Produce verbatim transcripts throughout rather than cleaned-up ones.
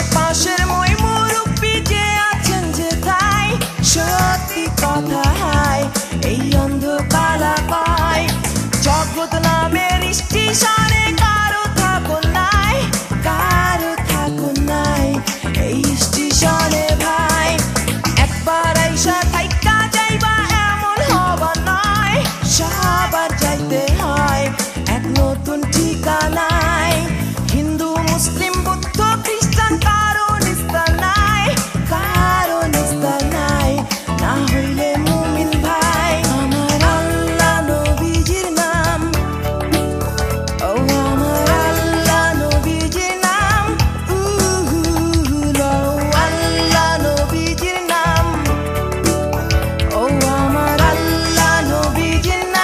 আশেপাশের মই মুরব্বি যে আছেন যে তাই সত্যি কথা হায় এই অন্ধকারা পায় জগৎ নামের স্টেশনে কারো থাকুন নাই কারো থাকুন নাই এই স্টেশনে ভাই একবার আইসা থাইকা যাইবা এমন হবার নয় সবার যাইতে হয় এক নতুন ঠিকানায় হিন্দু মুসলিম বৌদ্ধ খ্রিস্টান কারো নিস্তার নাই কারো নিস্তার নাই না হইলে মুমিন ভাই আমার আল্লাহ নবীজির নাম ও আমার আল্লাহ নবীজির নাম উহু লো আল্লাহ নবীজির নাম ও আমার আল্লাহ নবীজির নাম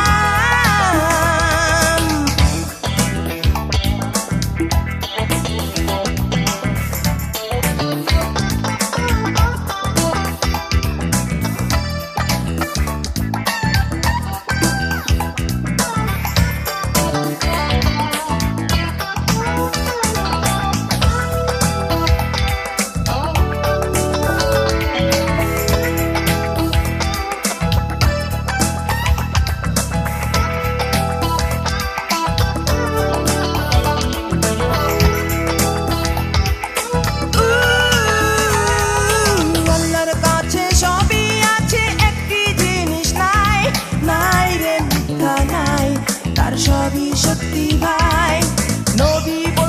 আল্লাহর কাছে সবই আছে একটি জিনিস নাই নাই রে মিথ্যা নাই তার সবই সত্যি ভাই নবী